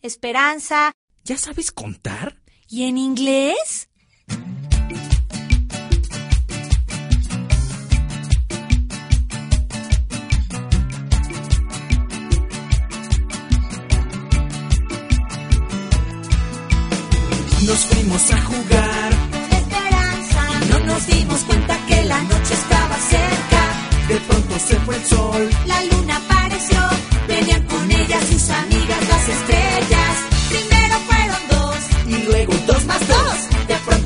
esperanza. ¿Ya sabes contar? ¿Y en inglés? Nos fuimos a jugar, Esperanza. y no nos dimos cuenta que la noche estaba cerca. De pronto se fue el sol. La luna